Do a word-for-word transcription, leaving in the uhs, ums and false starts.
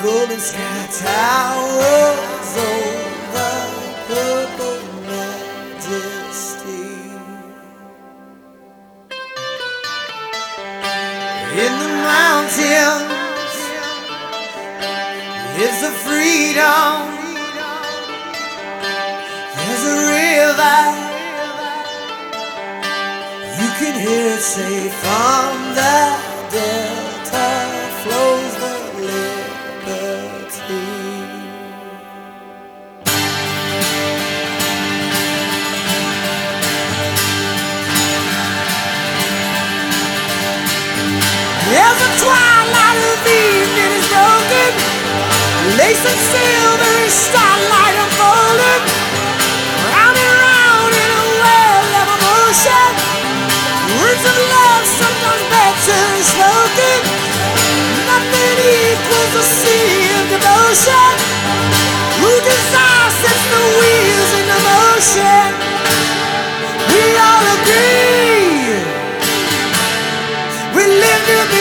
golden sky towers over purple majesty. In the mountains lives a freedom. There's a river, you can hear it say, from the delta flows the liberty. There's a twilight of evening is broken, lace and silvery starlight unfolded, round and round in a well of emotion. Words of love sometimes better spoken. Nothing equals a sea of devotion. Who desire sets the wheels into motion. We all agree we live to be